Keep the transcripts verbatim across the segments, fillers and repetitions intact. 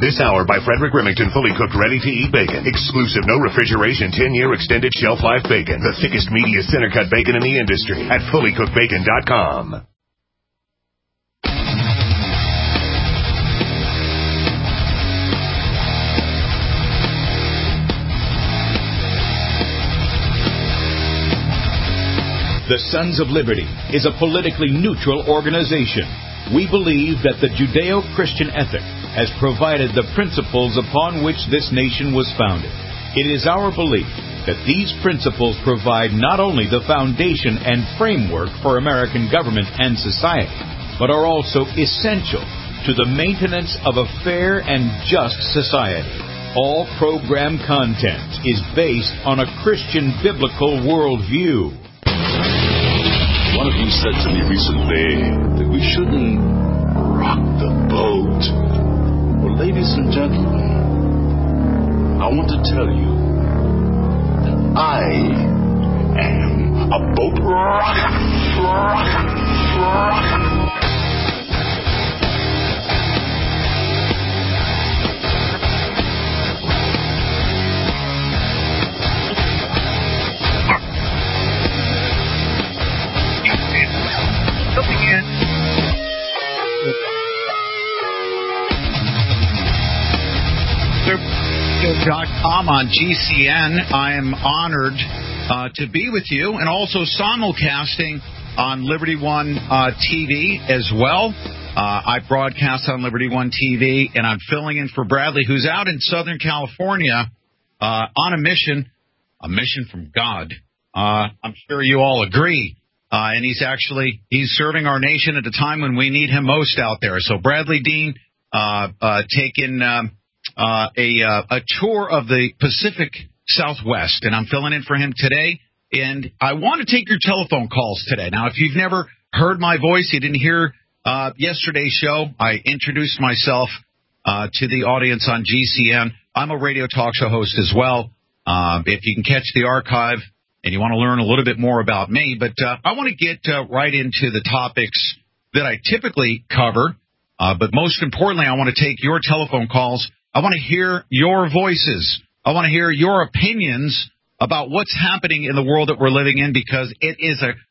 This hour by Frederick Remington, fully cooked, ready-to-eat bacon. Exclusive, no refrigeration, ten-year extended shelf life bacon. The thickest, meatiest, center-cut bacon in the industry at fully cooked bacon dot com. The Sons of Liberty is a politically neutral organization. We believe that the Judeo-Christian ethic has provided the principles upon which this nation was founded. It is our belief that these principles provide not only the foundation and framework for American government and society, but are also essential to the maintenance of a fair and just society. All program content is based on a Christian biblical worldview. One of you said to me recently that we shouldn't rock the boat. Well, ladies and gentlemen, I want to tell you that I am a boat rocker, rocker, rocker. Coming in. dot com on G C N. I am honored uh, to be with you, and also simulcasting on Liberty One uh, T V as well. Uh, I broadcast on Liberty One T V, and I'm filling in for Bradley, who's out in Southern California uh, on a mission, a mission from God. Uh, I'm sure you all agree. Uh, and he's actually, he's serving our nation at a time when we need him most out there. So Bradley Dean uh, uh, taking um, uh, a, uh, a tour of the Pacific Southwest, and I'm filling in for him today. And I want to take your telephone calls today. Now, if you've never heard my voice, you didn't hear uh, yesterday's show, I introduced myself uh, to the audience on G C N. I'm a radio talk show host as well. Uh, if you can catch the archive, and you want to learn a little bit more about me. But uh, I want to get uh, right into the topics that I typically cover. Uh, but most importantly, I want to take your telephone calls. I want to hear your voices. I want to hear your opinions about what's happening in the world that we're living in, because it is a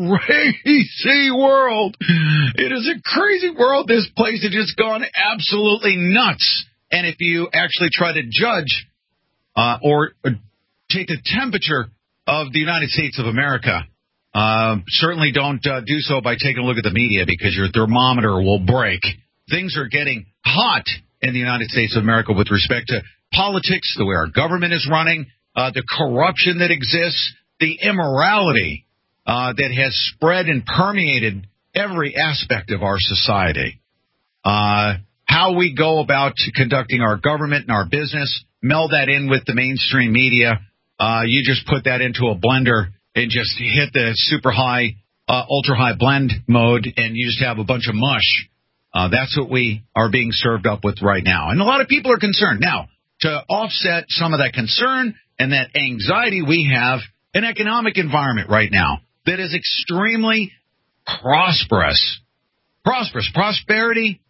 crazy world. It is a crazy world. This place has just gone absolutely nuts. And if you actually try to judge uh, or take a temperature of the United States of America, uh, certainly don't uh, do so by taking a look at the media, because your thermometer will break. Things are getting hot in the United States of America with respect to politics, the way our government is running, uh, the corruption that exists, the immorality uh, that has spread and permeated every aspect of our society. Uh, how we go about conducting our government and our business, meld that in with the mainstream media. Uh, you just put that into a blender and just hit the super high, uh, ultra high blend mode, and you just have a bunch of mush. Uh, that's what we are being served up with right now. And a lot of people are concerned. Now, to offset some of that concern and that anxiety, we have an economic environment right now that is extremely prosperous. Prosperous. Prosperity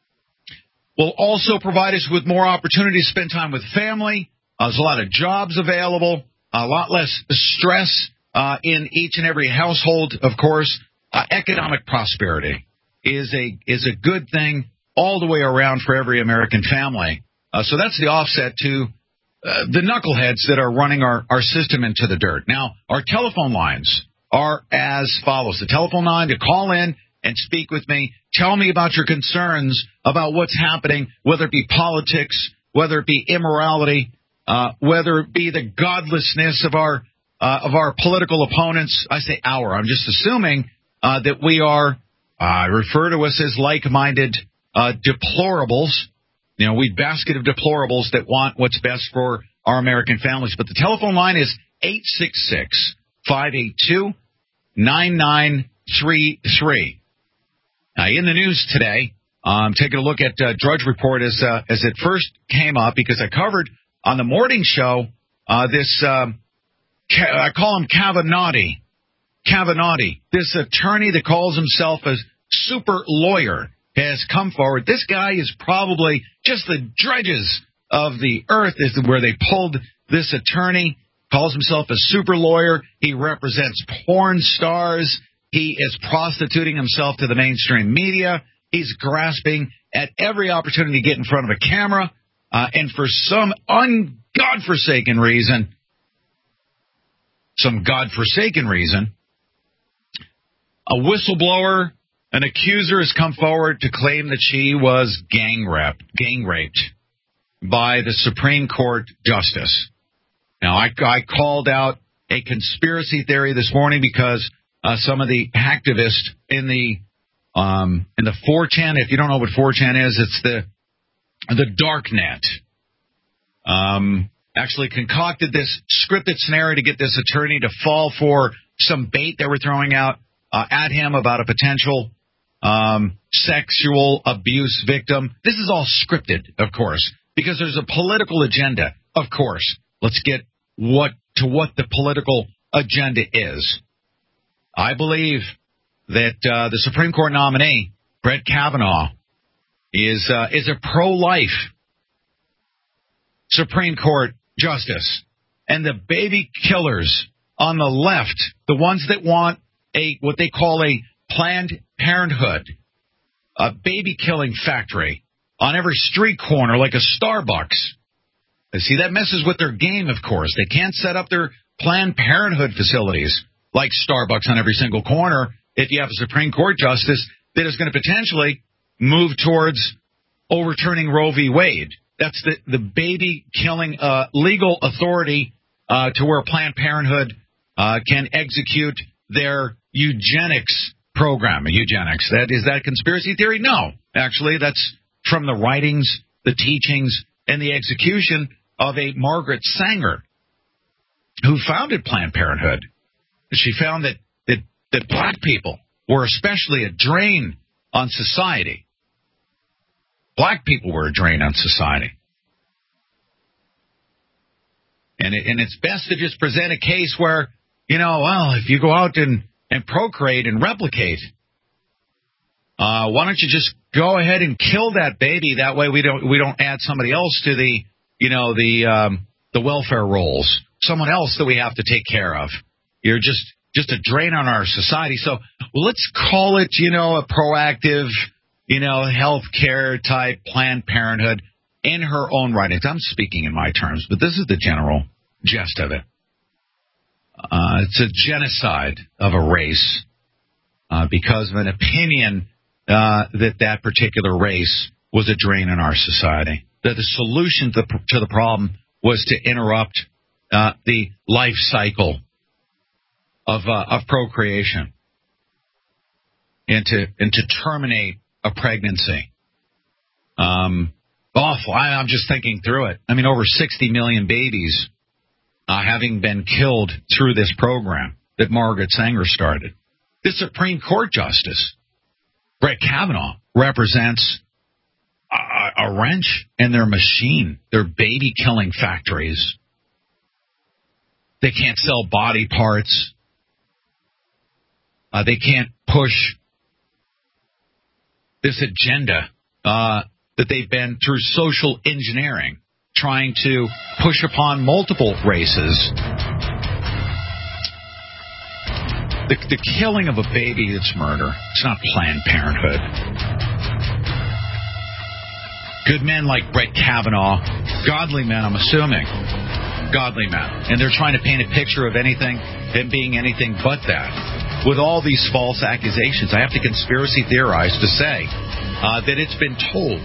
will also provide us with more opportunity to spend time with family. Uh, there's a lot of jobs available, a lot less stress uh, in each and every household, of course. Uh, economic prosperity is a is a good thing all the way around for every American family. Uh, so that's the offset to uh, the knuckleheads that are running our, our system into the dirt. Now, our telephone lines are as follows. The telephone line to call in and speak with me. Tell me about your concerns about what's happening, whether it be politics, whether it be immorality, Uh, whether it be the godlessness of our uh, of our political opponents. I say our. I'm just assuming uh, that we are, I uh, refer to us as like-minded uh, deplorables. You know, we basket of deplorables that want what's best for our American families. But the telephone line is eight six six, five eight two, nine nine three three. Now, in the news today, I'm um, taking a look at uh, Drudge Report as, uh, as it first came up, because I covered on the morning show, uh, this, um, Ca- I call him Cavanati. Cavanati, this attorney that calls himself a super lawyer. has come forward. This guy is probably just the dredges of the earth, is where they pulled this attorney. Calls himself a super lawyer. He represents porn stars. He is prostituting himself to the mainstream media. He's grasping at every opportunity to get in front of a camera. Uh, and for some un-godforsaken reason, some godforsaken reason, a whistleblower, an accuser has come forward to claim that she was gang raped, gang raped by the Supreme Court justice. Now, I, I called out a conspiracy theory this morning because uh, some of the hacktivists in the um, in the four chan, if you don't know what four chan is, it's the the dark net, um, actually concocted this scripted scenario to get this attorney to fall for some bait they were throwing out uh, at him about a potential um, sexual abuse victim. This is all scripted, of course, because there's a political agenda, of course. Let's get what to what the political agenda is. I believe that uh, the Supreme Court nominee, Brett Kavanaugh, is uh, is a pro-life Supreme Court justice. And the baby killers on the left, the ones that want a what they call a Planned Parenthood, a baby killing factory on every street corner like a Starbucks. See, that messes with their game, of course. They can't set up their Planned Parenthood facilities like Starbucks on every single corner if you have a Supreme Court justice that is going to potentially move towards overturning Roe v. Wade. That's the, the baby-killing uh, legal authority uh, to where Planned Parenthood uh, can execute their eugenics program. Eugenics. That, is that a conspiracy theory? No. Actually, that's from the writings, the teachings, and the execution of a Margaret Sanger, who founded Planned Parenthood. She found that, that, that black people were especially a drain on society. Black people were a drain on society. And, it, and it's best to just present a case where, you know, well, if you go out and, and procreate and replicate, uh, why don't you just go ahead and kill that baby? That way we don't we don't add somebody else to the, you know, the um, the welfare rolls, someone else that we have to take care of. You're just just a drain on our society. So well, let's call it, you know, a proactive, you know, health care type Planned Parenthood in her own writings. I'm speaking in my terms, but this is the general gist of it. Uh, it's a genocide of a race uh, because of an opinion uh, that that particular race was a drain in our society. That the solution to the, to the problem was to interrupt uh, the life cycle of uh, of procreation and to and to terminate a pregnancy. Um, awful. I, I'm just thinking through it. I mean, over sixty million babies uh, having been killed through this program that Margaret Sanger started. The Supreme Court Justice, Brett Kavanaugh, represents a, a wrench in their machine, their baby-killing factories. They can't sell body parts. Uh, they can't push this agenda uh, that they've been through social engineering, trying to push upon multiple races. The, the killing of a baby, it's murder. It's not Planned Parenthood. Good men like Brett Kavanaugh, godly men, I'm assuming, godly men, and they're trying to paint a picture of anything, them being anything but that. With all these false accusations, I have to conspiracy theorize to say uh, that it's been told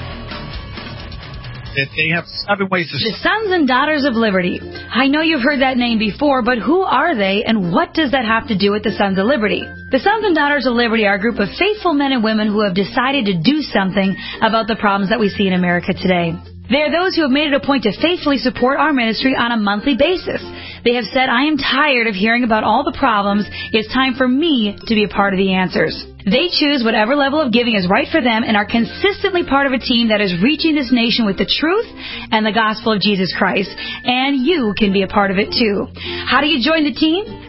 that they have seven ways to... The Sons and Daughters of Liberty. I know you've heard that name before, but who are they, and what does that have to do with the Sons of Liberty? The Sons and Daughters of Liberty are a group of faithful men and women who have decided to do something about the problems that we see in America today. They are those who have made it a point to faithfully support our ministry on a monthly basis. They have said, I am tired of hearing about all the problems. It's time for me to be a part of the answers. They choose whatever level of giving is right for them and are consistently part of a team that is reaching this nation with the truth and the gospel of Jesus Christ. And you can be a part of it too. How do you join the team?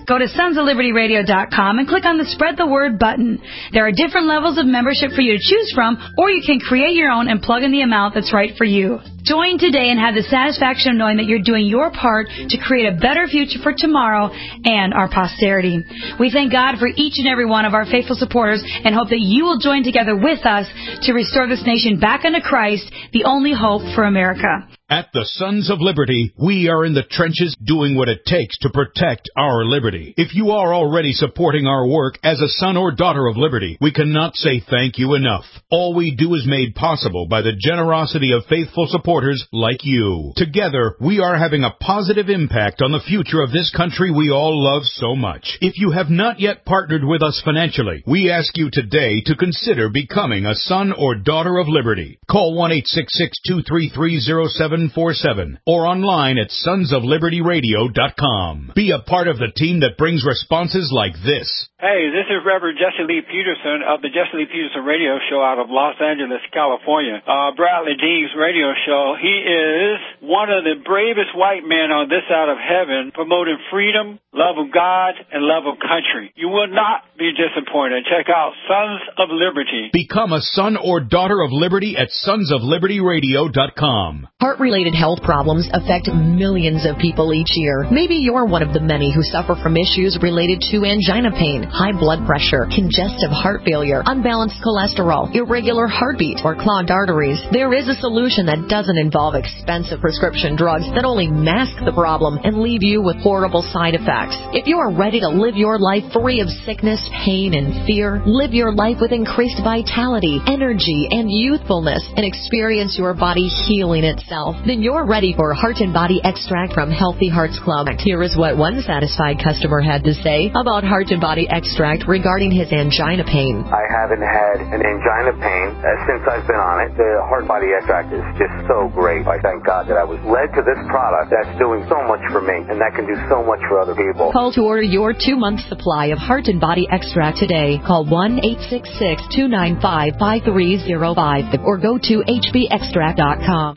Go to sons of liberty radio dot com and click on the Spread the Word button. There are different levels of membership for you to choose from, or you can create your own and plug in the amount that's right for you. Join today and have the satisfaction of knowing that you're doing your part to create a better future for tomorrow and our posterity. We thank God for each and every one of our faithful supporters and hope that you will join together with us to restore this nation back unto Christ, the only hope for America. At the Sons of Liberty, we are in the trenches doing what it takes to protect our liberty. If you are already supporting our work as a son or daughter of liberty, we cannot say thank you enough. All we do is made possible by the generosity of faithful supporters like you. Together, we are having a positive impact on the future of this country we all love so much. If you have not yet partnered with us financially, we ask you today to consider becoming a son or daughter of liberty. Call one eight six six, two three three, zero seven four seven or online at sons of liberty radio dot com. Be a part of the team that brings responses like this. Hey, this is Reverend Jesse Lee Peterson of the Jesse Lee Peterson Radio Show out of Los Angeles, California. Uh, Bradley Dean's radio show. He is one of the bravest white men on this side of heaven, promoting freedom, love of God, and love of country. You will not be disappointed. Check out Sons of Liberty. Become a son or daughter of liberty at sons of liberty radio dot com. Heart-related health problems affect millions of people each year. Maybe you're one of the many who suffer from issues related to angina pain, high blood pressure, congestive heart failure, unbalanced cholesterol, irregular heartbeat, or clogged arteries. There is a solution that doesn't involve expensive prescription drugs that only mask the problem and leave you with horrible side effects. If you are ready to live your life free of sickness, pain, and fear, live your life with increased vitality, energy, and youthfulness, and experience your body healing itself, then you're ready for Heart and Body Extract from Healthy Hearts Club. Here is what one satisfied customer had to say about Heart and Body Extract regarding his angina pain. I haven't had an angina pain uh, since I've been on it. The Heart and Body Extract is just so great. I thank God that I was led to this product that's doing so much for me, and that can do so much for other people. Call to order your two-month supply of Heart and Body Extract today. Call one eight six six, two nine five, five three zero five or go to h b extract dot com.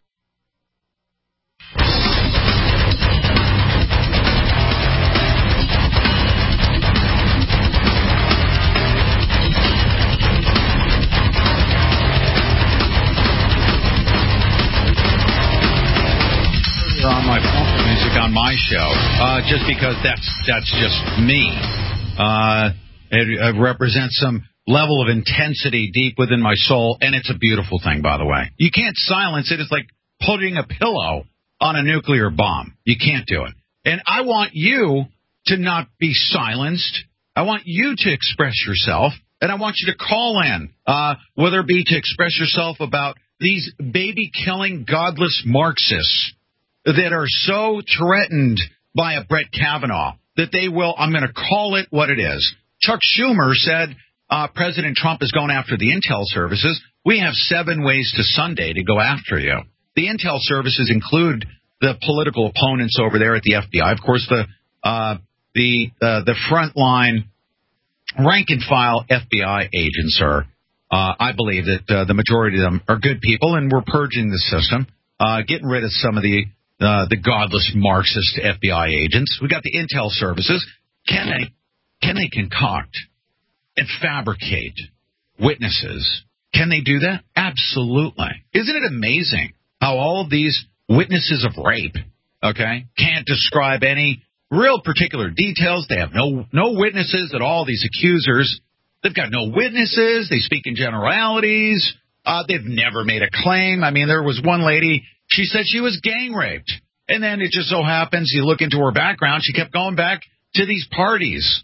On my phone music on my show, uh, just because that's that's just me. Uh, it, it represents some level of intensity deep within my soul, and it's a beautiful thing, by the way. You can't silence it. It's like putting a pillow on a nuclear bomb. You can't do it. And I want you to not be silenced. I want you to express yourself, and I want you to call in, uh, whether it be to express yourself about these baby-killing, godless Marxists that are so threatened by a Brett Kavanaugh that they will, I'm going to call it what it is. Chuck Schumer said uh, President Trump is going after the intel services. We have seven ways to Sunday to go after you. The intel services include the political opponents over there at the F B I. Of course, the uh, the uh, the frontline rank and file F B I agents are, uh, I believe that uh, the majority of them are good people, and we're purging the system, uh, getting rid of some of the Uh, the godless Marxist F B I agents. We got the intel services. Can they, can they concoct and fabricate witnesses? Can they do that? Absolutely. Isn't it amazing how all of these witnesses of rape, okay, can't describe any real particular details? They have no no witnesses at all. These accusers, they've got no witnesses. They speak in generalities. Uh, they've never made a claim. I mean, there was one lady. She said she was gang raped. And then it just so happens, you look into her background, she kept going back to these parties.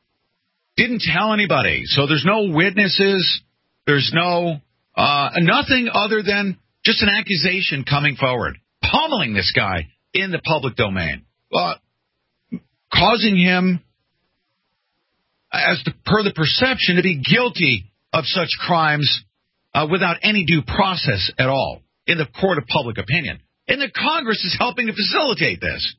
Didn't tell anybody. So there's no witnesses. There's no, uh, nothing other than just an accusation coming forward. Pummeling this guy in the public domain. Uh, causing him, as the, per the perception, to be guilty of such crimes uh, without any due process at all. In the court of public opinion. And the Congress is helping to facilitate this.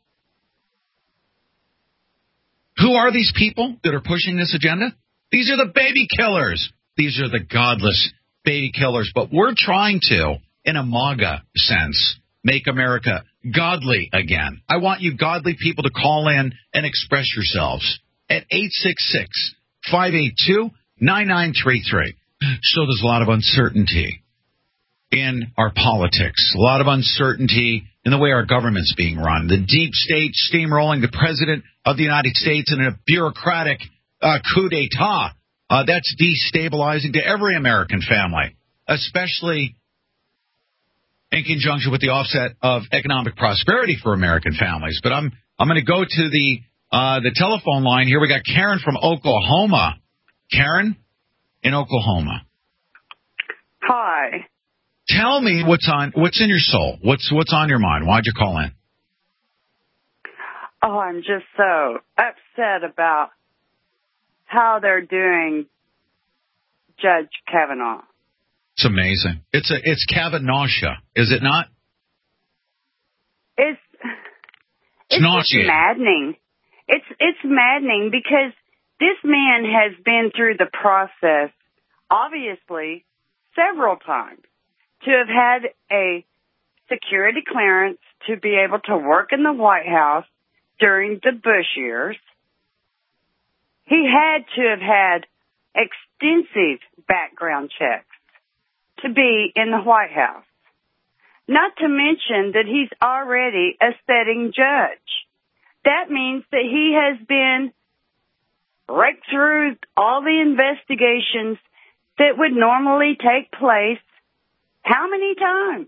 Who are these people that are pushing this agenda? These are the baby killers. These are the godless baby killers. But we're trying to, in a MAGA sense, make America godly again. I want you godly people to call in and express yourselves. at eight six six, five eight two, nine nine three three. So there's a lot of uncertainty in our politics, a lot of uncertainty in the way our government's being run. The deep state steamrolling the president of the United States in a bureaucratic uh, coup d'etat. Uh, that's destabilizing to every American family, especially in conjunction with the offset of economic prosperity for American families. But I'm I'm going to go to the uh, the telephone line here. We got Karen from Oklahoma. Karen in Oklahoma. Hi. Tell me what's on what's in your soul. What's what's on your mind? Why'd you call in? Oh, I'm just so upset about how they're doing Judge Kavanaugh. It's amazing. It's a it's Kavanaugh, is it not? It's it's, it's maddening. It's it's maddening because this man has been through the process, obviously, several times, to have had a security clearance to be able to work in the White House during the Bush years. He had to have had extensive background checks to be in the White House. Not to mention that he's already a sitting judge. That means that he has been right through all the investigations that would normally take place how many times?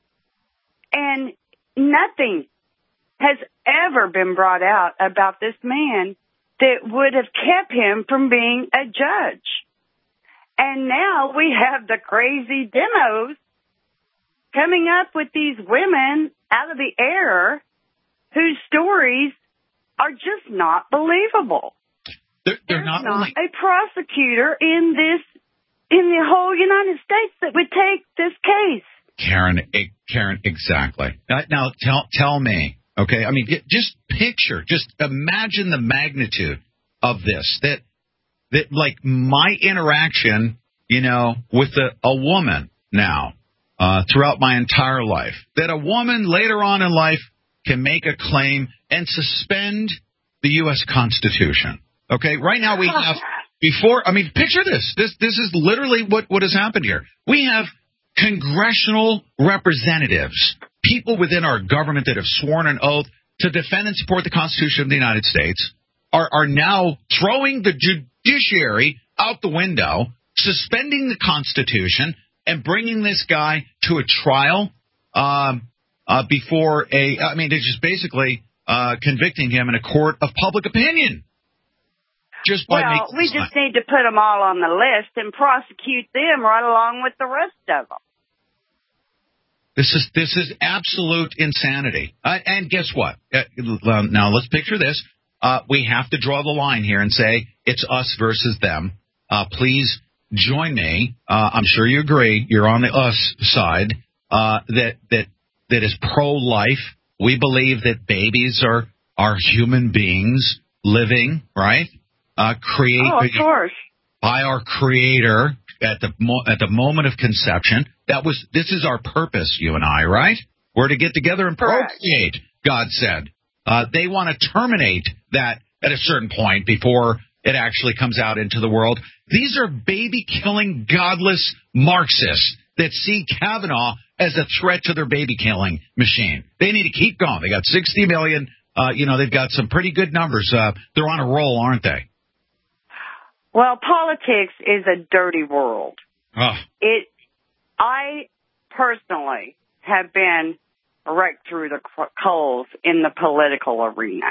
And nothing has ever been brought out about this man that would have kept him from being a judge. And now we have the crazy demos coming up with these women out of the air whose stories are just not believable. They're, they're There's not, not only... a prosecutor in this, in the whole United States that would take this case. Karen, Karen, exactly. Now, now tell tell me, okay? I mean, just picture, just imagine the magnitude of this. That that like my interaction, you know, with a, a woman now uh, throughout my entire life. That a woman later on in life can make a claim and suspend the U S Constitution. Okay, right now we have before. I mean, picture this. This this is literally what what has happened here. We have congressional representatives, people within our government that have sworn an oath to defend and support the Constitution of the United States, are, are now throwing the judiciary out the window, suspending the Constitution, and bringing this guy to a trial um, uh, before a, I mean, they're just basically uh, convicting him in a court of public opinion. Just by well, making we just need to put them all on the list and prosecute them right along with the rest of them. This is this is absolute insanity. Uh, and guess what? Uh, now let's picture this. Uh, we have to draw the line here and say it's us versus them. Uh, please join me. Uh, I'm sure you agree. You're on the us side. Uh, that that that is pro-life. We believe that babies are are human beings living, right? Uh, create oh, of course. by our Creator at the mo- at the moment of conception. That was this is our purpose, you and I, right? We're to get together and Correct. procreate. God said uh, they want to terminate that at a certain point before it actually comes out into the world. These are baby-killing, godless Marxists that see Kavanaugh as a threat to their baby-killing machine. They need to keep going. They got sixty million. Uh, you know, they've got some pretty good numbers. Uh, they're on a roll, aren't they? Well, politics is a dirty world. Oh. It. I personally have been raked through the coals in the political arena.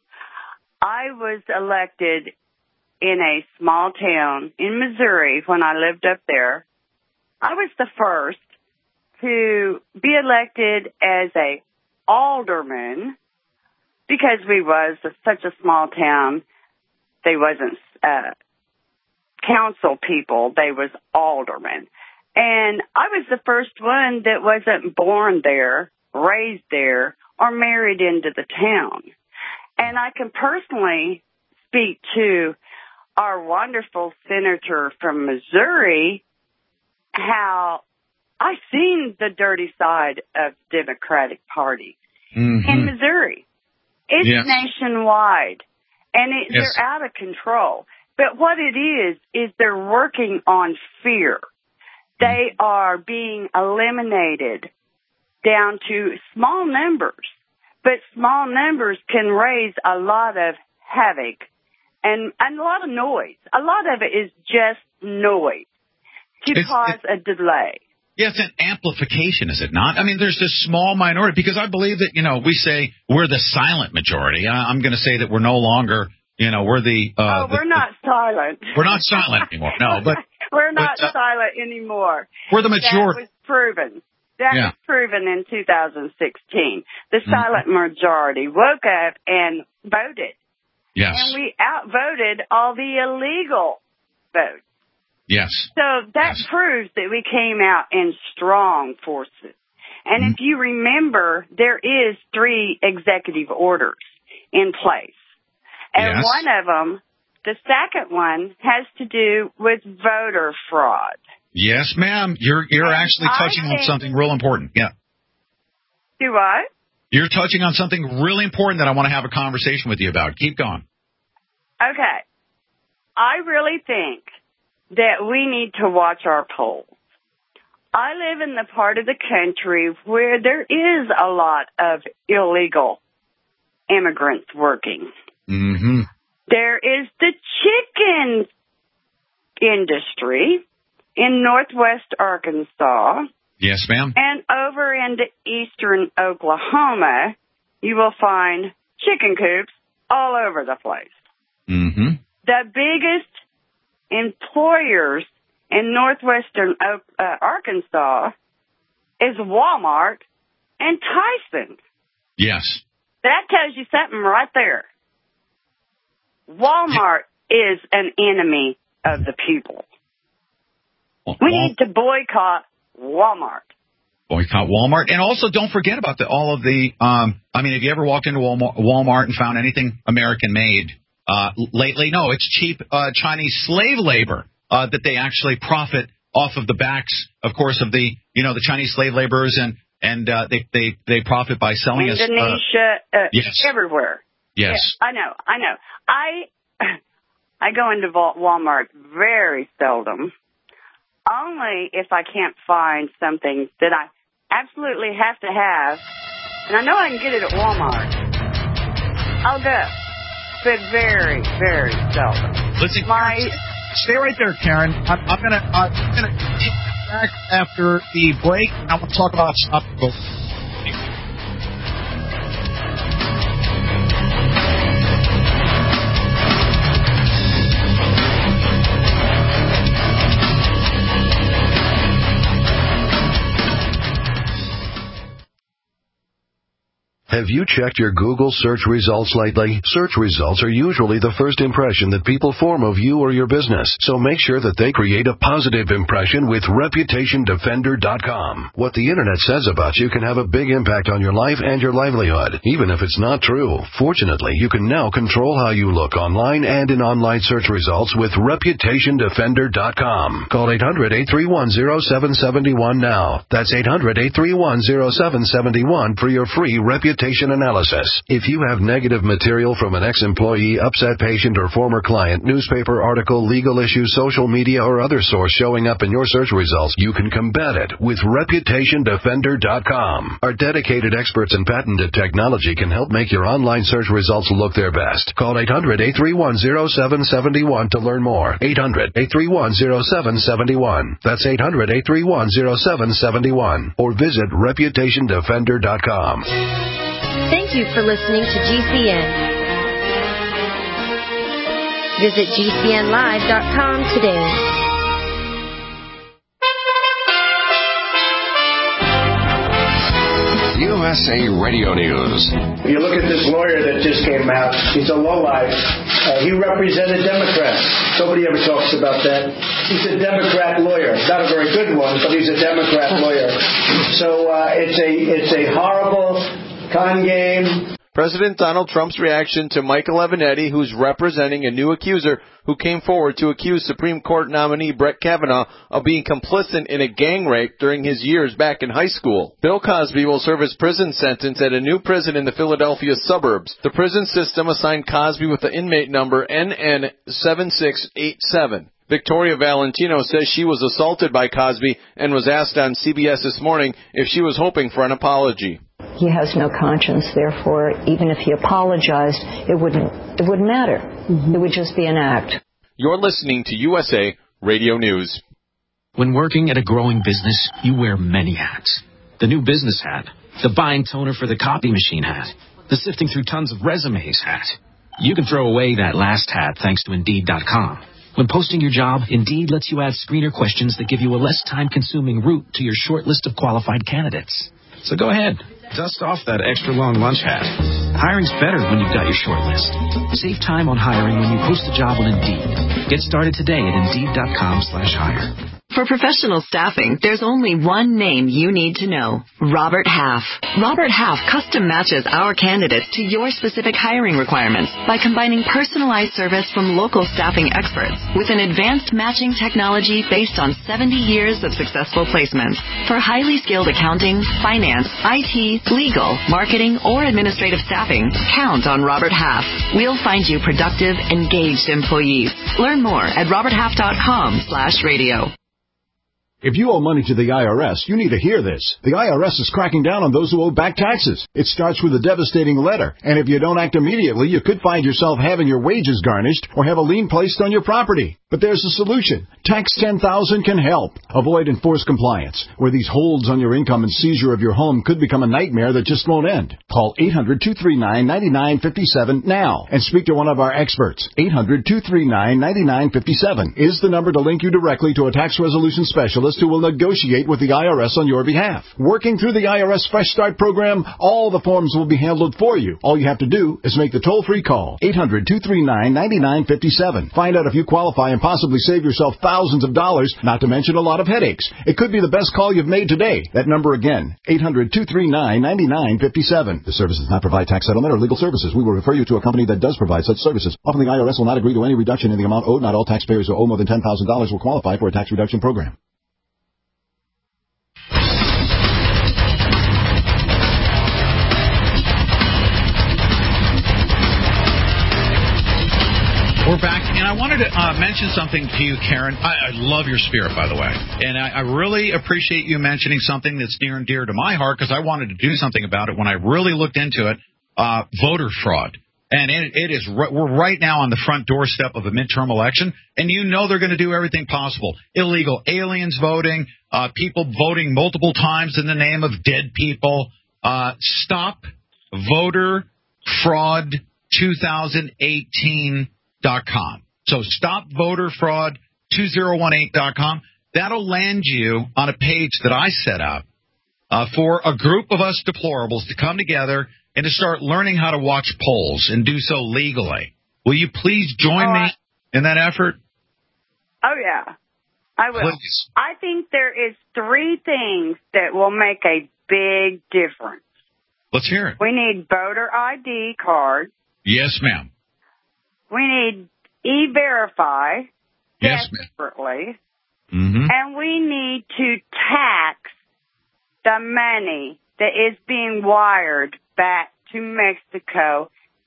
I was elected in a small town in Missouri when I lived up there. I was the first to be elected as a alderman because we was a, such a small town. They wasn't uh, council people. They was aldermen. And I was the first one that wasn't born there, raised there, or married into the town. And I can personally speak to our wonderful senator from Missouri, how I've seen the dirty side of the Democratic Party mm-hmm. in Missouri. It's yes. nationwide. And it, Yes. they're out of control. But what it is, is they're working on fear. They are being eliminated down to small numbers. But small numbers can raise a lot of havoc and, and a lot of noise. A lot of it is just noise to It's- cause a delay. Yeah, it's an amplification, is it not? I mean, there's this small minority, because I believe that, you know, we say we're the silent majority. I, I'm going to say that we're no longer, you know, we're the... Uh, oh, we're the, not silent. We're not silent anymore, no, but... we're not but, uh, silent anymore. We're the majority. That was proven. That Yeah. was proven in two thousand sixteen. The Mm-hmm. silent majority woke up and voted. Yes. And we outvoted all the illegal votes. Yes. So that Yes. proves that we came out in strong forces. And Mm-hmm. if you remember, there is three executive orders in place. And Yes. one of them, the second one, has to do with voter fraud. Yes, ma'am. You're you're And actually I touching on think- something real important. Yeah. Do what? You're touching on something really important that I want to have a conversation with you about. Keep going. Okay. I really think that we need to watch our polls. I live in the part of the country where there is a lot of illegal immigrants working. Mm-hmm. There is the chicken industry in northwest Arkansas, Yes, ma'am. and over into eastern Oklahoma, you will find chicken coops all over the place. Mm-hmm. The biggest employers in northwestern uh, Arkansas is Walmart and Tyson. Yes. That tells you something right there. Walmart is an enemy of the people. Well, We Wal- need to boycott Walmart. boycott Walmart, and also don't forget about the all of the. Um, I mean, have you ever walked into Walmart, Walmart and found anything American made uh, lately? No, it's cheap uh, Chinese slave labor uh, that they actually profit off of the backs, of course, of the you know the Chinese slave laborers, and and uh, they they they profit by selling us. Indonesia, Uh, uh, yes. everywhere. yes. Yeah, I know, I know. I I go into Wal- Walmart very seldom, only if I can't find something that I absolutely have to have, and I know I can get it at Walmart. I'll go, but very, very seldom. Listen, My Stay right there, Karen. I'm, I'm gonna uh, I'm gonna get back after the break. I want to talk about stop and go. Have you checked your Google search results lately? Search results are usually the first impression that people form of you or your business, so make sure that they create a positive impression with Reputation Defender dot com. What the Internet says about you can have a big impact on your life and your livelihood, even if it's not true. Fortunately, you can now control how you look online and in online search results with Reputation Defender dot com. Call eight hundred, eight three one, zero seven seven one now. That's eight hundred, eight three one, zero seven seven one for your free reputation analysis. If you have negative material from an ex-employee, upset patient, or former client, newspaper article, legal issue, social media, or other source showing up in your search results, you can combat it with Reputation Defender dot com. Our dedicated experts in patented technology can help make your online search results look their best. Call eight hundred, eight three one, zero seven seven one to learn more. eight hundred, eight three one, zero seven seven one. That's eight hundred, eight three one, zero seven seven one. Or visit Reputation Defender dot com. Thank you for listening to G C N. Visit G C N live dot com today. U S A Radio News. You look at this lawyer that just came out. He's a lowlife. Uh, he represented Democrats. Nobody ever talks about that. He's a Democrat lawyer. Not a very good one, but he's a Democrat lawyer. So uh, it's a it's a horrible con game. President Donald Trump's reaction to Michael Avenatti, who's representing a new accuser who came forward to accuse Supreme Court nominee Brett Kavanaugh of being complicit in a gang rape during his years back in high school. Bill Cosby will serve his prison sentence at a new prison in the Philadelphia suburbs. The prison system assigned Cosby with the inmate number N N seven six eight seven. Victoria Valentino says she was assaulted by Cosby and was asked on C B S This Morning if she was hoping for an apology. He has no conscience, therefore, even if he apologized, it wouldn't it wouldn't matter. Mm-hmm. It would just be an act. You're listening to U S A Radio News. When working at a growing business, you wear many hats. The new business hat, the buying toner for the copy machine hat, the sifting through tons of resumes hat. You can throw away that last hat thanks to Indeed dot com. When posting your job, Indeed lets you add screener questions that give you a less time-consuming route to your short list of qualified candidates. So go ahead, dust off that extra long lunch hat. Hiring's better when you've got your short list. Save time on hiring when you post a job on Indeed. Get started today at Indeed dot com slash hire. For professional staffing, there's only one name you need to know. Robert Half. Robert Half custom matches our candidates to your specific hiring requirements by combining personalized service from local staffing experts with an advanced matching technology based on seventy years of successful placements. For highly skilled accounting, finance, I T, legal, marketing, or administrative staffing, count on Robert Half. We'll find you productive, engaged employees. Learn more at robert half dot com slash radio. If you owe money to the I R S, you need to hear this. The I R S is cracking down on those who owe back taxes. It starts with a devastating letter, and if you don't act immediately, you could find yourself having your wages garnished or have a lien placed on your property. But there's a solution. Tax ten thousand can help. Avoid enforced compliance, where these holds on your income and seizure of your home could become a nightmare that just won't end. Call eight hundred, two three nine, nine nine five seven now and speak to one of our experts. eight hundred, two three nine, nine nine five seven is the number to link you directly to a tax resolution specialist who will negotiate with the I R S on your behalf. Working through the I R S Fresh Start program, all the forms will be handled for you. All you have to do is make the toll-free call. eight hundred, two three nine, nine nine five seven. Find out if you qualify and possibly save yourself thousands of dollars, not to mention a lot of headaches. It could be the best call you've made today. That number again, eight hundred, two three nine, nine nine five seven. The service does not provide tax settlement or legal services. We will refer you to a company that does provide such services. Often the I R S will not agree to any reduction in the amount owed. Not all taxpayers who owe more than ten thousand dollars will qualify for a tax reduction program. We're back, and I wanted to uh, mention something to you, Karen. I, I love your spirit, by the way, and I, I really appreciate you mentioning something that's near and dear to my heart because I wanted to do something about it when I really looked into it, uh, voter fraud. And it, it is we're right now on the front doorstep of a midterm election, and you know they're going to do everything possible. Illegal aliens voting, uh, people voting multiple times in the name of dead people. Uh, stop voter fraud twenty eighteen dot com. So stop voter fraud two thousand eighteen dot com. That'll land you on a page that I set up uh, for a group of us deplorables to come together and to start learning how to watch polls and do so legally. Will you please join oh, me in that effort? Oh, yeah, I will. Please. I think there is three things that will make a big difference. Let's hear it. We need voter I D cards. Yes, ma'am. We need E-Verify yes, desperately. Mm-hmm. And we need to tax the money that is being wired back to Mexico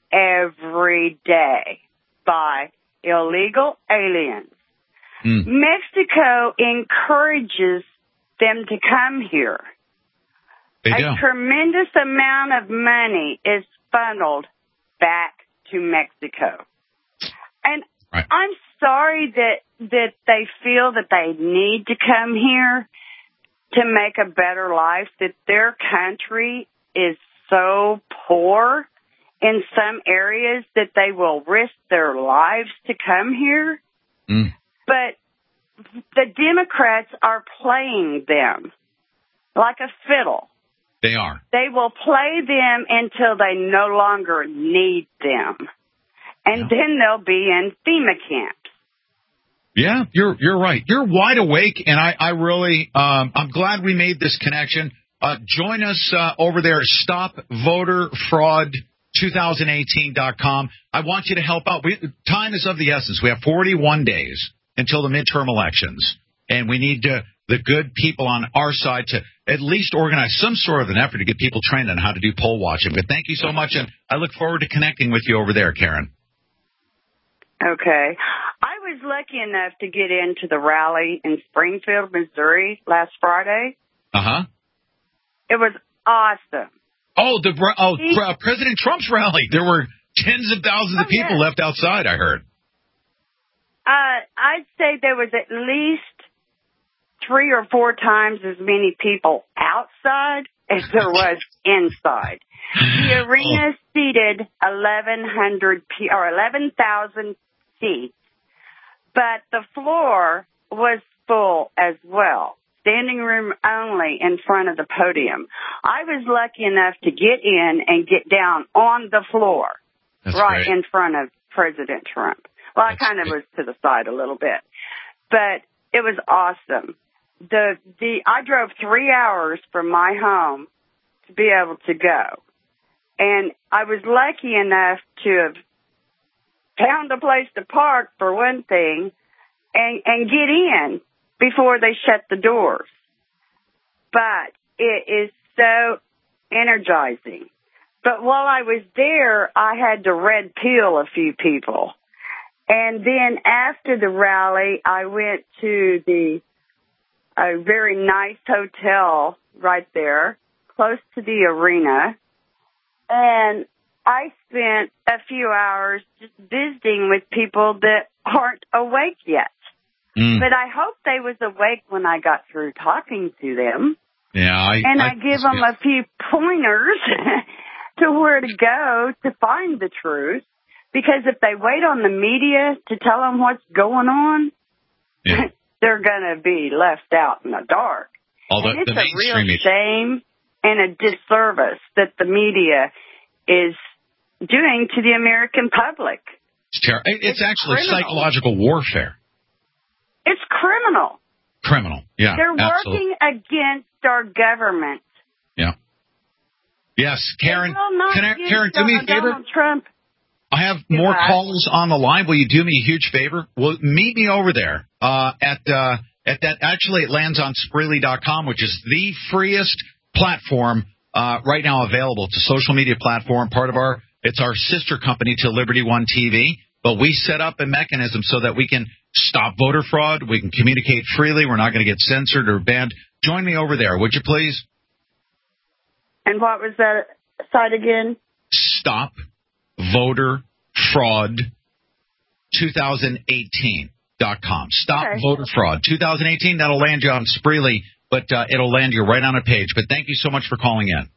every day by illegal aliens. Mm. Mexico encourages them to come here. They A do. tremendous amount of money is funneled back to Mexico. And right. I'm sorry that that they feel that they need to come here to make a better life, that their country is so poor in some areas that they will risk their lives to come here. Mm. But the Democrats are playing them like a fiddle. They are. They will play them until they no longer need them. And yeah. then they'll be in FEMA camps. Yeah, you're you're right. You're wide awake, and I, I really, um, I'm glad we made this connection. Uh, join us uh, over there. Stop Voter Fraud two thousand eighteen dot com. I want you to help out. We, time is of the essence. We have forty-one days until the midterm elections, and we need to, the good people on our side to at least organize some sort of an effort to get people trained on how to do poll watching. But thank you so much, and I look forward to connecting with you over there, Karen. Okay. I was lucky enough to get into the rally in Springfield, Missouri last Friday. Uh-huh. It was awesome. Oh, the oh uh, President Trump's rally. There were tens of thousands of people yeah. left outside, I heard. Uh, I'd say there was at least three or four times as many people outside as there was inside. The arena oh. seated eleven hundred pe- or eleven thousand seats, but the floor was full as well. Standing room only in front of the podium. I was lucky enough to get in and get down on the floor. That's right great. In front of President Trump. Well, That's I kind of great. was to the side a little bit, but it was awesome. The the I drove three hours from my home to be able to go, and I was lucky enough to have found a place to park for one thing, and and get in before they shut the doors. But it is so energizing. But while I was there, I had to red pill a few people. And then after the rally, I went to the a very nice hotel right there, close to the arena. And I spent a few hours just visiting with people that aren't awake yet. Mm. But I hope they was awake when I got through talking to them. Yeah, I, and I, I give them a few pointers to where to go to find the truth. Because if they wait on the media to tell them what's going on, yeah. they're going to be left out in the dark. Although and it's the a real media... shame and a disservice that the media is doing to the American public. It's, ter- it's, it's actually criminal. Psychological warfare. It's criminal. Criminal, yeah. They're absolutely. working against our government. Yeah. Yes, Karen. Karen, Karen do me a favor. Donald Trump. I have more Goodbye. callers on the line. Will you do me a huge favor? Well, meet me over there uh, at uh, at that. Actually, it lands on Spreely dot com, which is the freest platform uh, right now available. It's a social media platform, part of our. It's our sister company to Liberty One T V. But we set up a mechanism so that we can stop voter fraud. We can communicate freely. We're not going to get censored or banned. Join me over there, would you please? And what was that site again? Stop Voter Fraud twenty eighteen dot com. Stop okay. Voter Fraud twenty eighteen. That'll land you on Spreely, but uh, it'll land you right on a page. But thank you so much for calling in.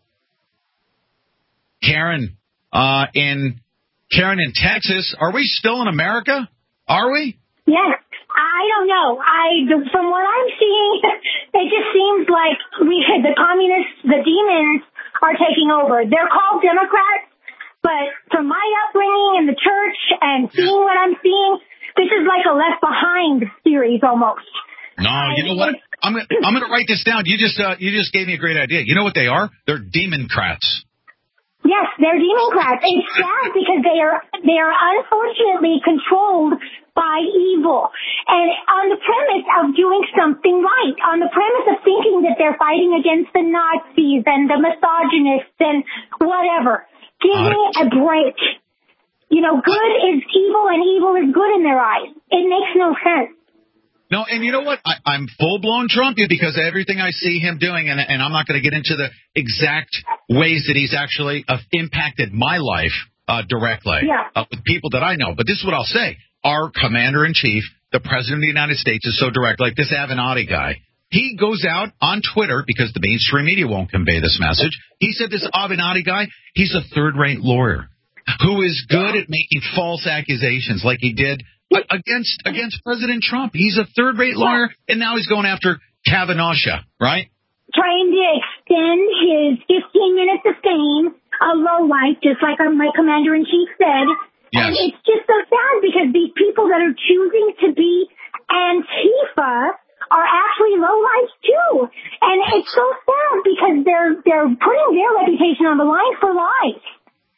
Karen, uh, in... Karen in Texas, are we still in America? Are we? Yes. I don't know. I, from what I'm seeing, it just seems like we the communists, the demons, are taking over. They're called Democrats, but from my upbringing in the church and seeing what I'm seeing, this is like a Left Behind series almost. No, you know what? I'm gonna, I'm going to write this down. You just uh, you just gave me a great idea. You know what they are? They're Demoncrats. Yes, they're Democrats. It's sad because they are they are unfortunately controlled by evil. And on the premise of doing something right, on the premise of thinking that they're fighting against the Nazis and the misogynists and whatever. Give me a break. You know, good is evil and evil is good in their eyes. It makes no sense. No, and you know what? I, I'm full-blown Trump because of everything I see him doing, and, and I'm not going to get into the exact ways that he's actually uh, impacted my life uh, directly yeah. uh, with people that I know. But this is what I'll say. Our commander-in-chief, the president of the United States, is so direct, like this Avenatti guy. He goes out on Twitter, because the mainstream media won't convey this message. He said this Avenatti guy, he's a third-rate lawyer who is good at making false accusations like he did against against President Trump. He's a third-rate lawyer, and now he's going after Kavanaugh, right? Trying to extend his fifteen minutes of fame, a low life, just like my commander-in-chief said. Yes. And it's just so sad because these people that are choosing to be Antifa are actually low life too. And it's so sad because they're they're putting their reputation on the line for life.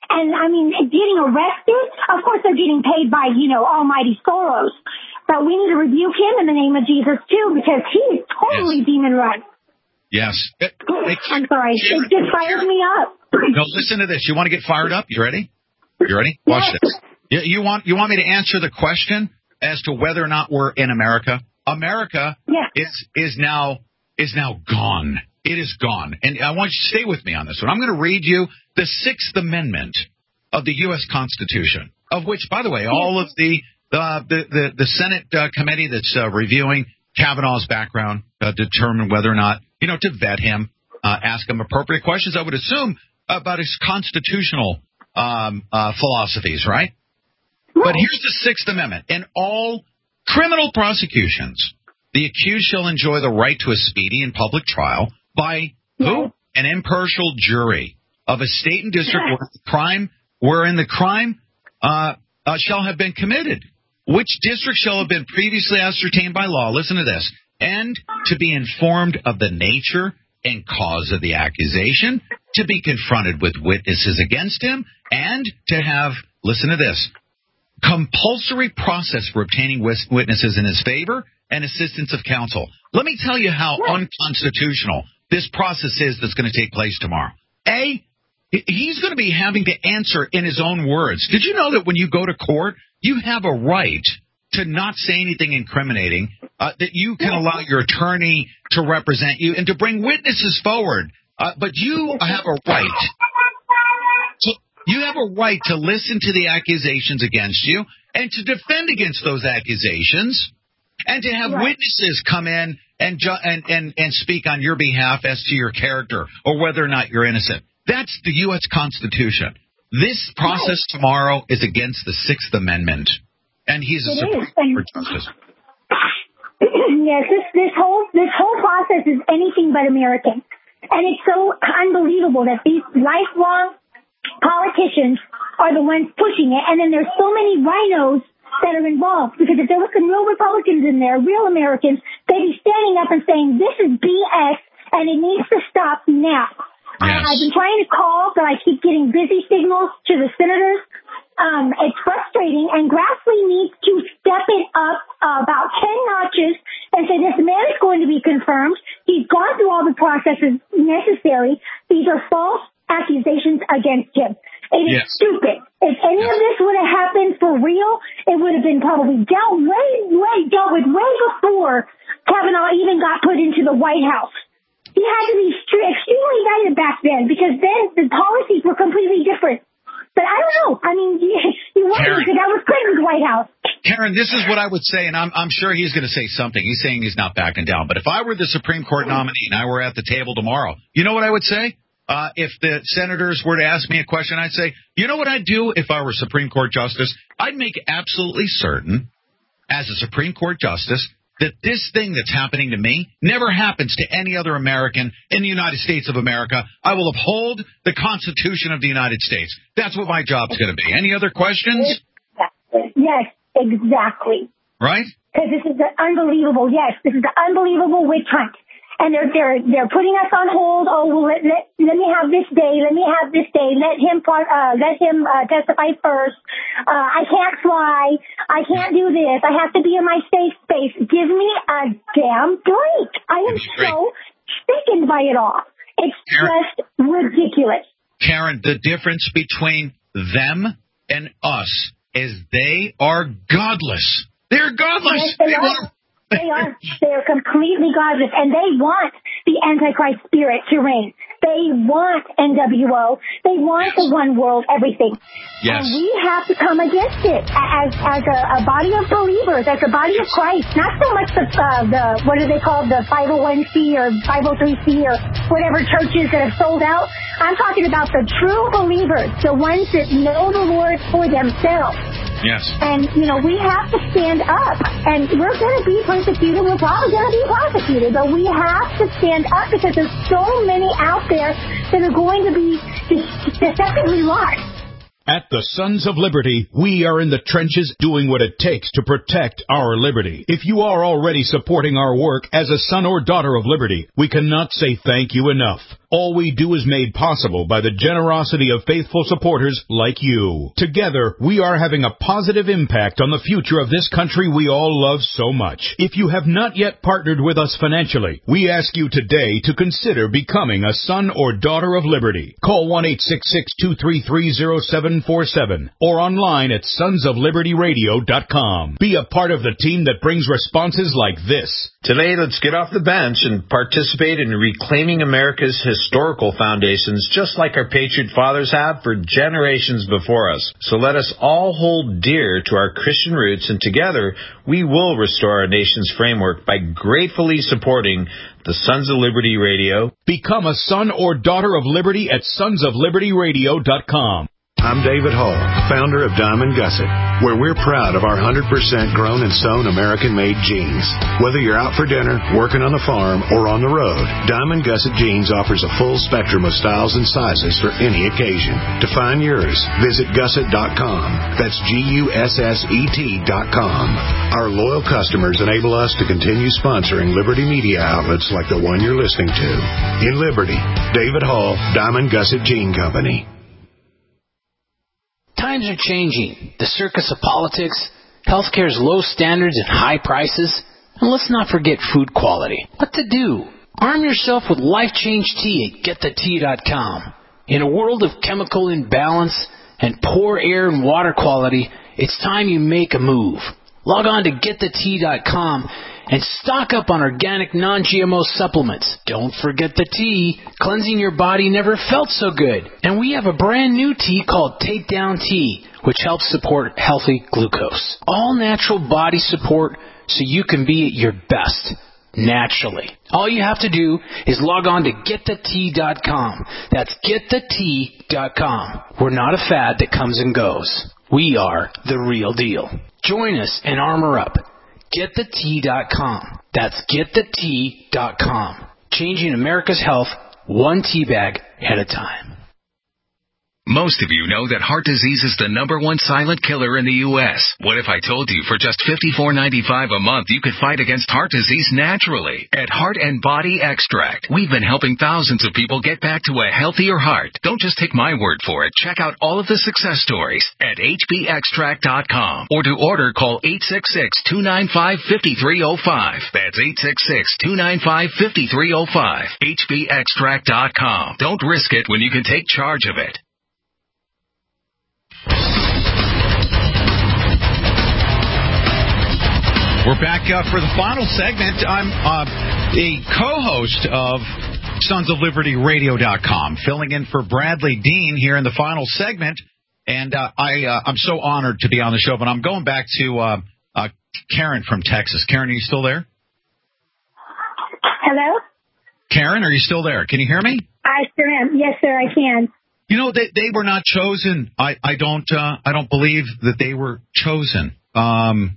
And, I mean, getting arrested, of course they're getting paid by, you know, almighty Soros. But we need to rebuke him in the name of Jesus, too, because he is totally yes. demon-run. Yes. It, it, I'm sorry. It just fires me up. No, listen to this. You want to get fired up? You ready? You ready? Watch yes. this. You, you want you want me to answer the question as to whether or not we're in America? America yes. is is now is now gone. It is gone. And I want you to stay with me on this one. I'm going to read you the Sixth Amendment of the U S Constitution, of which, by the way, all of the the the, the, the Senate uh, committee that's uh, reviewing Kavanaugh's background uh, determine whether or not, you know, to vet him, uh, ask him appropriate questions, I would assume, about his constitutional um, uh, philosophies, right? But here's the Sixth Amendment. In all criminal prosecutions, the accused shall enjoy the right to a speedy and public trial by who? An impartial jury of a state and district where the crime, wherein the crime uh, uh, shall have been committed, which district shall have been previously ascertained by law. Listen to this. And to be informed of the nature and cause of the accusation, to be confronted with witnesses against him, and to have, listen to this, compulsory process for obtaining witnesses in his favor and assistance of counsel. Let me tell you how unconstitutional this process is that's going to take place tomorrow. A, he's going to be having to answer in his own words. Did you know that when you go to court, you have a right to not say anything incriminating, uh, that you can allow your attorney to represent you and to bring witnesses forward, uh, but you have a right. To, you have a right to listen to the accusations against you and to defend against those accusations, and to have right. witnesses come in and, ju- and and and speak on your behalf as to your character or whether or not you're innocent. That's the U S Constitution. This process right. tomorrow is against the Sixth Amendment, and he's a it Supreme Court justice. Yes, this this whole this whole process is anything but American, and it's so unbelievable that these lifelong politicians are the ones pushing it, and then there's so many rhinos that are involved, because if there were some real Republicans in there, real Americans, they'd be standing up and saying, this is B S and it needs to stop now. Yes. I, I've been trying to call, but I keep getting busy signals to the senators. Um, it's frustrating, and Grassley needs to step it up uh, about ten notches and say, this man is going to be confirmed. He's gone through all the processes necessary. These are false accusations against him. It is yes. stupid. If any yes. of this would have happened for real, it would have been probably dealt way, way dealt with way before Kavanaugh even got put into the White House. He had to be extremely indicted back then, because then the policies were completely different. But I don't know. I mean, you, you wonder, because that was Clinton's White House. Karen, this is what I would say, and I'm, I'm sure he's going to say something. He's saying he's not backing down. But if I were the Supreme Court nominee and I were at the table tomorrow, you know what I would say? Uh, if the senators were to ask me a question, I'd say, you know what I'd do if I were Supreme Court Justice? I'd make absolutely certain, as a Supreme Court Justice, that this thing that's happening to me never happens to any other American in the United States of America. I will uphold the Constitution of the United States. That's what my job's going to be. Any other questions? Yes, exactly. Right? Because this is the unbelievable, yes, this is the unbelievable witch hunt. And they're they're they're putting us on hold. Oh, well, let let, let me have this day. Let me have this day. Let him uh, let him uh, testify first. Uh, I can't fly. I can't do this. I have to be in my safe space. Give me a damn break. I am so sickened by it all. It's Karen, just ridiculous. Karen, the difference between them and us is they are godless. They're godless. Yes, they, they want to. They are. They are completely godless, and they want the Antichrist spirit to reign. They want N W O. They want the one world everything. Yes. And we have to come against it as as a, a body of believers, as a body of Christ. Not so much the, uh, the what do they call the five oh one c or five oh three c or whatever churches that have sold out. I'm talking about the true believers, the ones that know the Lord for themselves. Yes. And, you know, we have to stand up. And we're going to be persecuted. We're probably going to be prosecuted. But we have to stand up, because there's so many out there that are going to be deceptively lost. At the Sons of Liberty, we are in the trenches doing what it takes to protect our liberty. If you are already supporting our work as a son or daughter of liberty, we cannot say thank you enough. All we do is made possible by the generosity of faithful supporters like you. Together, we are having a positive impact on the future of this country we all love so much. If you have not yet partnered with us financially, we ask you today to consider becoming a son or daughter of liberty. Call one eight six six, two three three, zero seven four seven or online at sons of liberty radio dot com. Be a part of the team that brings responses like this. Today, let's get off the bench and participate in reclaiming America's historical foundations, just like our patriot fathers have for generations before us. So let us all hold dear to our Christian roots, and together we will restore our nation's framework by gratefully supporting the Sons of Liberty Radio. Become a son or daughter of liberty at sons of liberty radio dot com. I'm David Hall, founder of Diamond Gusset, where we're proud of our one hundred percent grown and sewn American-made jeans. Whether you're out for dinner, working on the farm, or on the road, Diamond Gusset Jeans offers a full spectrum of styles and sizes for any occasion. To find yours, visit gusset dot com. That's G U S S E T dot com. Our loyal customers enable us to continue sponsoring Liberty media outlets like the one you're listening to. In Liberty, David Hall, Diamond Gusset Jean Company. Times are changing. The circus of politics, healthcare's low standards and high prices, and let's not forget food quality. What to do? Arm yourself with Life Change Tea at get the tea dot com. In a world of chemical imbalance and poor air and water quality, it's time you make a move. Log on to get the tea dot com and stock up on organic non-G M O supplements. Don't forget the tea. Cleansing your body never felt so good. And we have a brand new tea called Takedown Tea, which helps support healthy glucose. All natural body support so you can be at your best naturally. All you have to do is log on to get the tea dot com. That's get the tea dot com. We're not a fad that comes and goes. We are the real deal. Join us and armor up. get the tea dot com. That's get the tea dot com. Changing America's health one tea bag at a time. Most of you know that heart disease is the number one silent killer in the U S What if I told you for just fifty-four ninety-five a month you could fight against heart disease naturally? At Heart and Body Extract, we've been helping thousands of people get back to a healthier heart. Don't just take my word for it. Check out all of the success stories at H B extract dot com. Or to order, call eight six six, two nine five, five three zero five. That's eight six six, two nine five, five three zero five. H B extract dot com. Don't risk it when you can take charge of it. We're back uh, for the final segment. I'm uh, the co-host of Sons of Liberty Radio dot com, filling in for Bradley Dean here in the final segment. And uh, I, uh, I'm so honored to be on the show, but I'm going back to uh, uh, Karen from Texas. Karen, are you still there? Hello? Karen, are you still there? Can you hear me? I sure am. Yes, sir, I can. You know, they they were not chosen. I I don't uh, I don't believe that they were chosen um,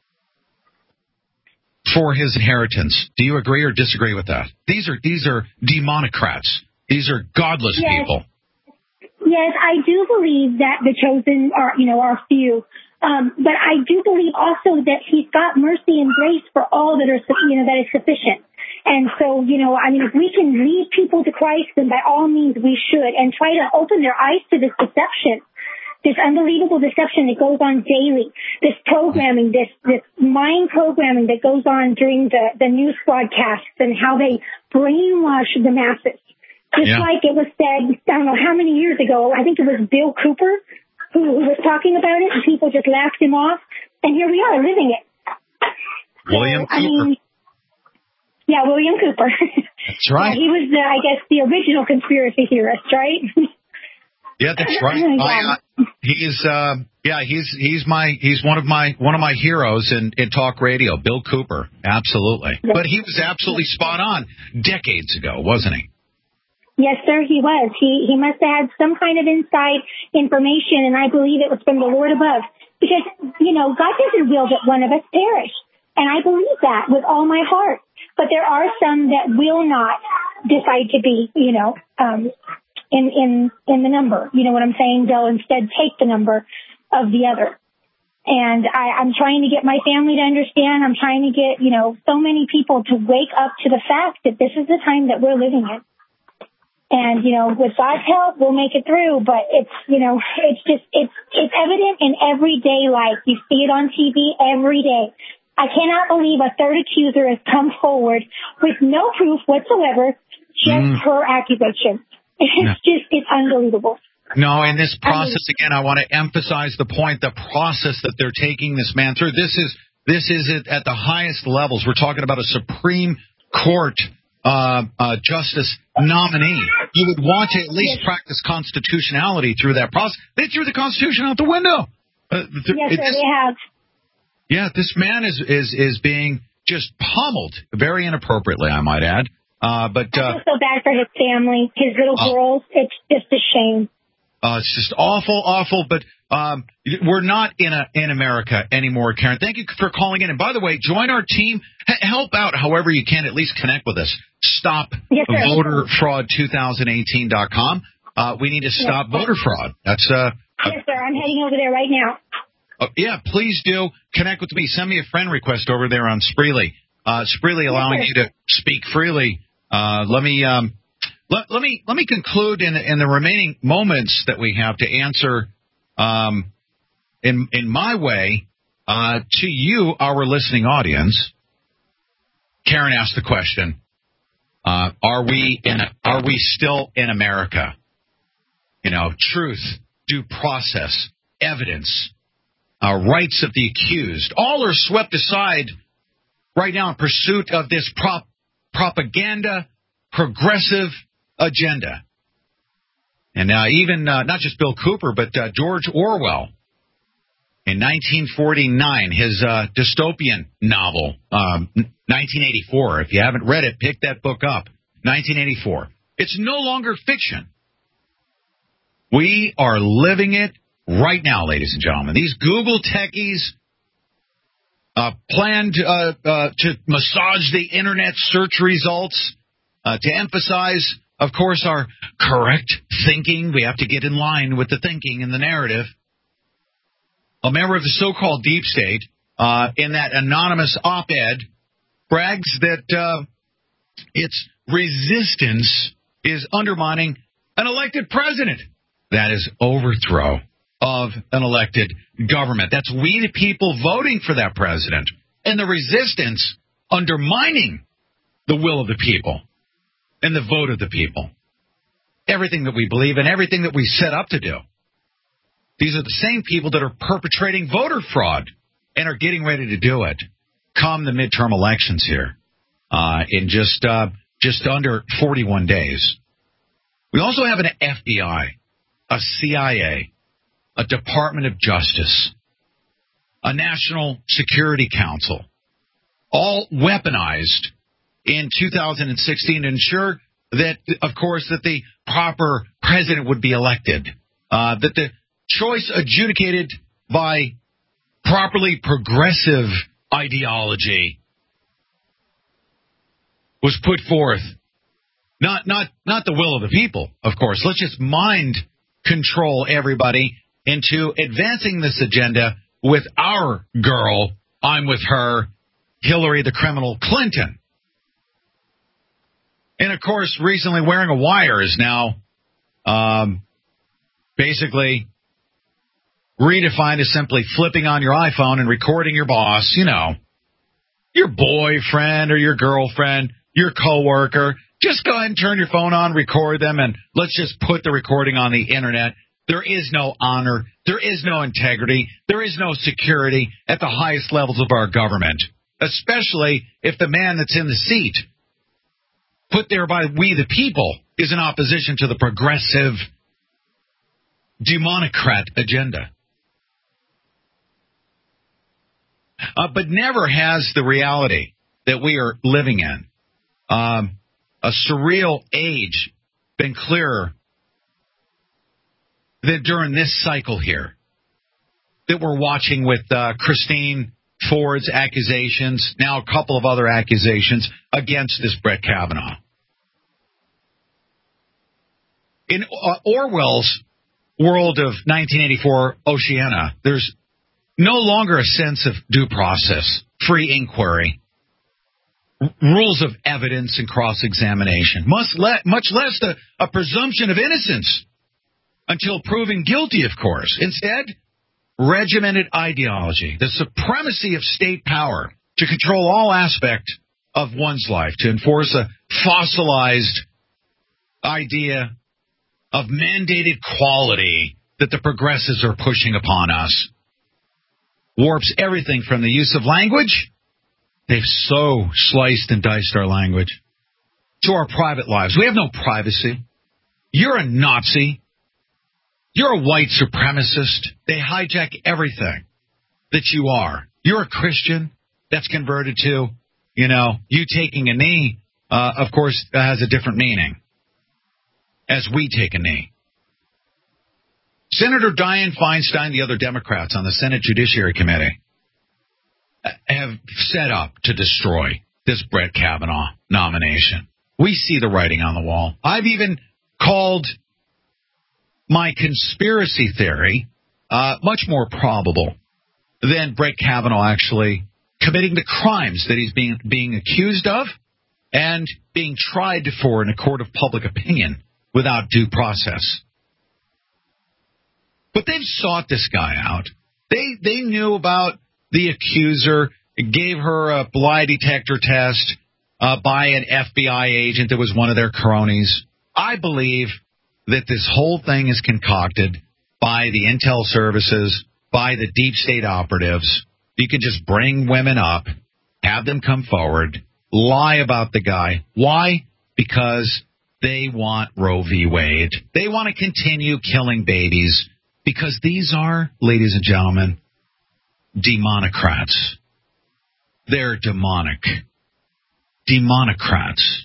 for his inheritance. Do you agree or disagree with that? These are these are demonocrats. These are godless yes. people. Yes, I do believe that the chosen are you know are few, um, but I do believe also that he's got mercy and grace for all that are you know that is sufficient. And so, you know, I mean, if we can lead people to Christ, then by all means we should, and try to open their eyes to this deception, this unbelievable deception that goes on daily, this programming, this this mind programming that goes on during the, the news broadcasts and how they brainwash the masses. Just yeah. like it was said, I don't know how many years ago, I think it was Bill Cooper who, who was talking about it, and people just laughed him off, and here we are living it. William so, Cooper. I mean, Yeah, William Cooper. That's right. Yeah, he was, the, I guess, the original conspiracy theorist, right? Yeah, that's right. I, uh, he is. Uh, yeah, he's he's my he's one of my one of my heroes in, in talk radio. Bill Cooper, absolutely. But he was absolutely spot on decades ago, wasn't he? Yes, sir, he was. He he must have had some kind of inside information, and I believe it was from the Lord above, because you know God doesn't will that one of us perish, and I believe that with all my heart. But there are some that will not decide to be, you know, um, in, in, in the number. You know what I'm saying? They'll instead take the number of the other. And I, I'm trying to get my family to understand. I'm trying to get, you know, so many people to wake up to the fact that this is the time that we're living in. And, you know, with God's help, we'll make it through. But it's, you know, it's just, it's, it's evident in everyday life. You see it on T V every day. I cannot believe a third accuser has come forward with no proof whatsoever, just mm. her accusation. It's no. just, it's unbelievable. No, in this process, again, I want to emphasize the point, the process that they're taking this man through. This is, this is it at the highest levels. We're talking about a Supreme Court Uh, uh, justice nominee. You would want to at least practice constitutionality through that process. They threw the Constitution out the window. Uh, th- yes, sir, they have. Yeah, this man is, is, is being just pummeled, very inappropriately, I might add. Uh, but uh, I feel so bad for his family, his little uh, girls. It's just a shame. Uh, it's just awful, awful. But um, we're not in a in America anymore, Karen. Thank you for calling in. And by the way, join our team. H- help out however you can. At least connect with us. Stop yes, voter fraud twenty eighteen dot com. Uh, we need to stop yes, voter fraud. That's uh. Yes, sir. I'm heading over there right now. Uh, yeah, please do connect with me. Send me a friend request over there on Spreely. Uh, Spreely allowing yes, you to speak freely. Uh, let me um. Let, let me let me conclude in, in the remaining moments that we have to answer um, in in my way uh, to you, our listening audience. Karen asked the question: uh, Are we in? A, are we still in America? You know, truth, due process, evidence, uh, rights of the accused, all are swept aside right now in pursuit of this prop, propaganda, progressive agenda. And uh, even uh, not just Bill Cooper, but uh, George Orwell in nineteen forty-nine, his uh, dystopian novel, um, nineteen eighty-four. If you haven't read it, pick that book up. nineteen eighty-four. It's no longer fiction. We are living it right now, ladies and gentlemen. These Google techies uh, planned uh, uh, to massage the internet search results uh, to emphasize, of course, our correct thinking. We have to get in line with the thinking and the narrative. A member of the so-called deep state, uh, in that anonymous op-ed, brags that uh, its resistance is undermining an elected president. That is overthrow of an elected government. That's we the people voting for that president. And the resistance undermining the will of the people and the vote of the people. Everything that we believe and everything that we set up to do. These are the same people that are perpetrating voter fraud and are getting ready to do it come the midterm elections here uh, in just uh, just under forty-one days. We also have an F B I, a C I A, a Department of Justice, a National Security Council, all weaponized in two thousand sixteen to ensure that, of course, that the proper president would be elected, uh, that the choice adjudicated by properly progressive ideology was put forth. Not, not, not the will of the people, of course. Let's just mind control everybody into advancing this agenda with our girl, I'm with her, Hillary the criminal Clinton. And, of course, recently wearing a wire is now um, basically redefined as simply flipping on your iPhone and recording your boss, you know, your boyfriend or your girlfriend, your coworker. Just go ahead and turn your phone on, record them, and let's just put the recording on the Internet. There is no honor. There is no integrity. There is no security at the highest levels of our government, especially if the man that's in the seat, put there by we the people, is in opposition to the progressive demonocrat agenda. Uh, but never has the reality that we are living in, um, a surreal age, been clearer than during this cycle here that we're watching with uh, Christine Ford's accusations, now a couple of other accusations against this Brett Kavanaugh. In uh, Orwell's world of nineteen eighty-four Oceana, there's no longer a sense of due process, free inquiry. rules of evidence and cross-examination, much, le- much less the, a presumption of innocence until proven guilty, of course. Instead, regimented ideology, the supremacy of state power to control all aspects of one's life, to enforce a fossilized idea of mandated quality that the progressives are pushing upon us. Warps everything from the use of language. They've so sliced and diced our language. To our private lives. We have no privacy. You're a Nazi. You're a white supremacist. They hijack everything that you are. You're a Christian. That's converted to, you know, you taking a knee, uh, of course, has a different meaning. As we take a knee. Senator Dianne Feinstein, the other Democrats on the Senate Judiciary Committee, have set up to destroy this Brett Kavanaugh nomination. We see the writing on the wall. I've even called my conspiracy theory uh, much more probable than Brett Kavanaugh actually committing the crimes that he's being being accused of and being tried for in a court of public opinion without due process. But they've sought this guy out. They they knew about the accuser, gave her a lie detector test uh, by an F B I agent that was one of their cronies. I believe that this whole thing is concocted by the intel services, by the deep state operatives. You can just bring women up, have them come forward, lie about the guy. Why? Because they want Roe v. Wade. They want to continue killing babies because these are, ladies and gentlemen, demonocrats. They're demonic. Demonocrats.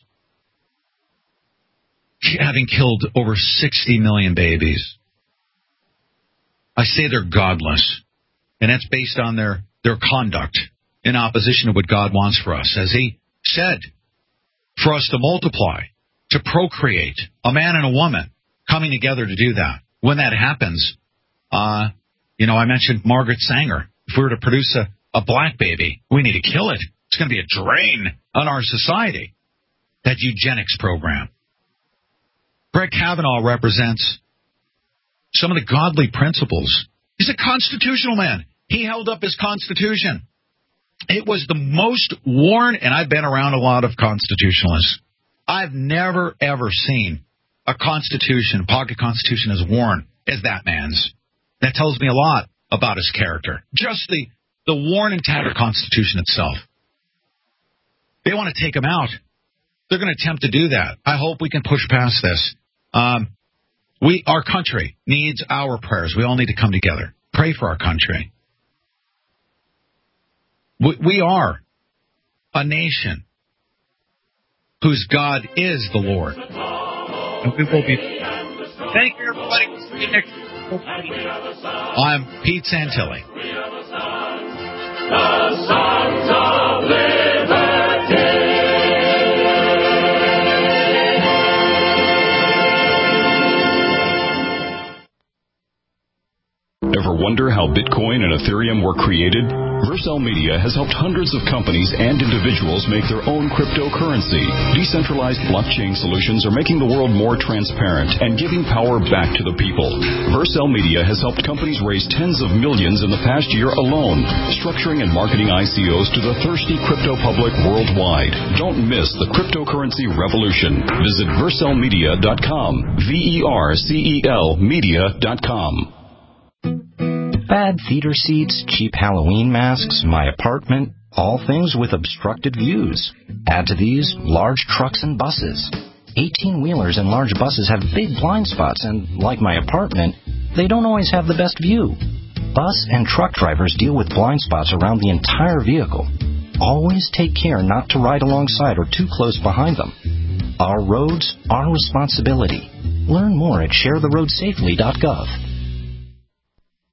Having killed over sixty million babies. I say they're godless. And that's based on their, their conduct in opposition to what God wants for us. As he said, for us to multiply, to procreate, a man and a woman coming together to do that. When that happens, uh, you know, I mentioned Margaret Sanger. If we were to produce a, a black baby, we need to kill it. It's going to be a drain on our society. That eugenics program. Brett Kavanaugh represents some of the godly principles. He's a constitutional man. He held up his Constitution. It was the most worn, and I've been around a lot of constitutionalists. I've never, ever seen a constitution, a pocket constitution as worn as that man's. That tells me a lot about his character. Just the, the worn and tattered Constitution itself. They want to take him out. They're going to attempt to do that. I hope we can push past this. Um, we, our country needs our prayers. We all need to come together. Pray for our country. We, we are a nation whose God is the Lord. And we will be. Thank you, everybody. See you next week. I'm Pete Santilli. The Sons of Liberty. Ever wonder how Bitcoin and Ethereum were created? Vercel Media has helped hundreds of companies and individuals make their own cryptocurrency. Decentralized blockchain solutions are making the world more transparent and giving power back to the people. Vercel Media has helped companies raise tens of millions in the past year alone, structuring and marketing I C Os to the thirsty crypto public worldwide. Don't miss the cryptocurrency revolution. Visit vercel media dot com. V E R C E L media dot com. Bad theater seats, cheap Halloween masks, my apartment, all things with obstructed views. Add to these large trucks and buses. eighteen-wheelers and large buses have big blind spots, and like my apartment, they don't always have the best view. Bus and truck drivers deal with blind spots around the entire vehicle. Always take care not to ride alongside or too close behind them. Our roads, our responsibility. Learn more at share the road safely dot gov.